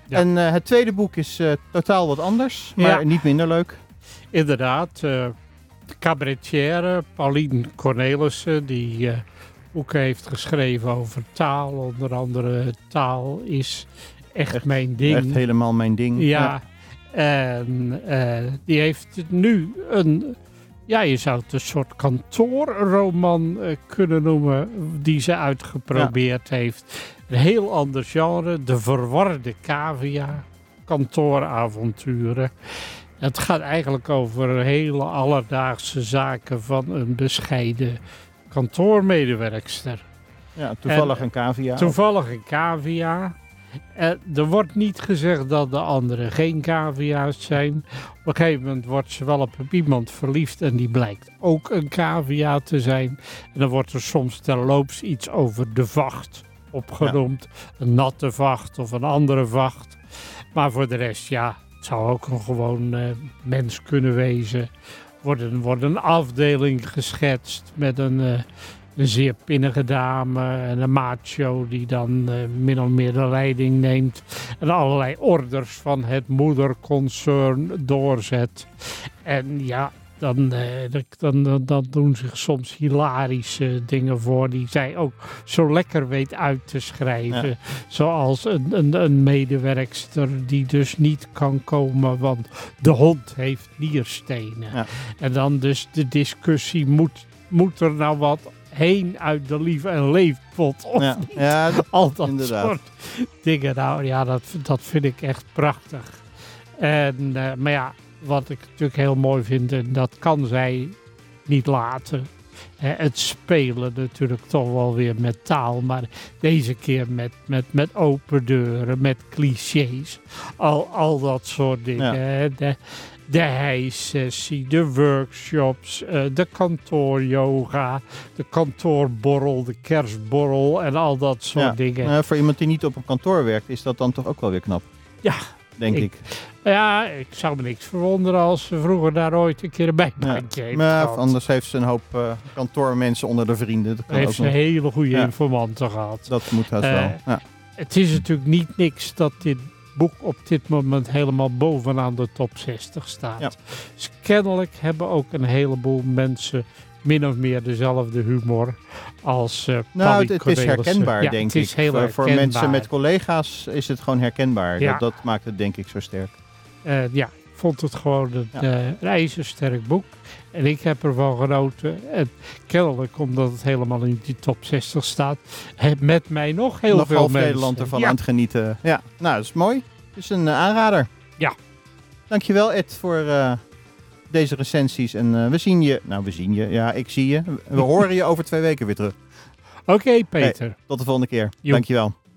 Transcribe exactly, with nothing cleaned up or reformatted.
Ja. En uh, het tweede boek is uh, totaal wat anders, maar Ja. niet minder leuk. Inderdaad, uh, de cabaretière Pauline Cornelissen, die uh, boeken heeft geschreven over taal. Onder andere taal is echt, echt mijn ding. Echt helemaal mijn ding. Ja, ja. En uh, die heeft nu een, ja, je zou het een soort kantoorroman uh, kunnen noemen, die ze uitgeprobeerd ja. heeft. Een heel ander genre, de verwarde cavia, kantooravonturen. Het gaat eigenlijk over hele alledaagse zaken van een bescheiden kantoormedewerkster. Ja, toevallig en, een cavia. Toevallig een cavia. Uh, er wordt niet gezegd dat de anderen geen cavia's zijn. Op een gegeven moment wordt ze wel op iemand verliefd en die blijkt ook een cavia te zijn. En dan wordt er soms terloops iets over de vacht opgenoemd. Ja. Een natte vacht of een andere vacht. Maar voor de rest, ja, het zou ook een gewoon uh, mens kunnen wezen. Wordt een, wordt een afdeling geschetst met een... Uh, Een zeer pinnige dame en een macho die dan uh, min of meer de leiding neemt. En allerlei orders van het moederconcern doorzet. En ja, dan, uh, dan, dan, dan doen zich soms hilarische dingen voor die zij ook zo lekker weet uit te schrijven. Ja. Zoals een, een, een medewerkster die dus niet kan komen, want de hond heeft nierstenen. Ja. En dan dus de discussie, moet, moet er nou wat heen uit de lief- en leefpot. Of ja, ja dat, al dat inderdaad. soort dingen. Nou ja, dat, dat vind ik echt prachtig. En, uh, maar ja, wat ik natuurlijk heel mooi vind, en dat kan zij niet laten. Uh, het spelen natuurlijk toch wel weer met taal, maar deze keer met, met, met open deuren, met clichés. Al, al dat soort dingen. Ja. De, De hijsessie, de workshops, uh, de kantooryoga, de kantoorborrel, de kerstborrel en al dat soort ja. dingen. Uh, voor iemand die niet op een kantoor werkt, is dat dan toch ook wel weer knap? Ja. Denk ik. ik. Ja, ik zou me niks verwonderen als ze vroeger daar ooit een keer een bijbaantje ja. heeft Maar gehad. anders heeft ze een hoop uh, kantoormensen onder de vrienden. Dat kan heeft ook ze nog. hele goede ja. informanten gehad. Dat moet haast uh, wel. Ja. Het is natuurlijk niet niks dat dit boek op dit moment helemaal bovenaan de top zestig staat. Ja. Dus kennelijk hebben ook een heleboel mensen min of meer dezelfde humor als uh, Nou, het, het is herkenbaar, ja, denk het is ik. Heel voor, herkenbaar. voor mensen met collega's is het gewoon herkenbaar. Ja. Dat, dat maakt het denk ik zo sterk. Uh, ja, ik vond het gewoon een ja. uh, ijzersterk boek. En ik heb ervan genoten. En kennelijk, omdat het helemaal in die top zestig staat, met mij nog heel nog veel half mensen. Nederland ervan ja. aan het genieten. Ja, nou, dat is mooi. Het is een uh, aanrader. Ja. Dankjewel, Ed, voor uh, deze recensies. En uh, we zien je... Nou, we zien je. Ja, ik zie je. We horen je over twee weken weer terug. Oké, okay, Peter. Hey, tot de volgende keer. Jo. Dankjewel.